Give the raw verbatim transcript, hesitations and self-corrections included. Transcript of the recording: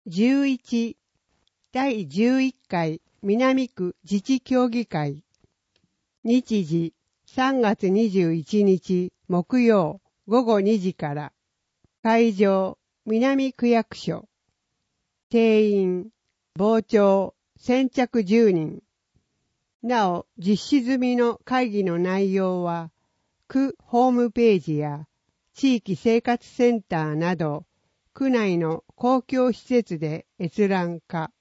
じゅういちだいじゅういっかい南区自治協議会。日時さんがつにじゅういちにち木曜ごごにじから。会場南区役所。定員傍聴先着じゅうにん。なお実施済みの会議の内容は区ホームページや地域生活センターなど区内の公共施設で閲覧可。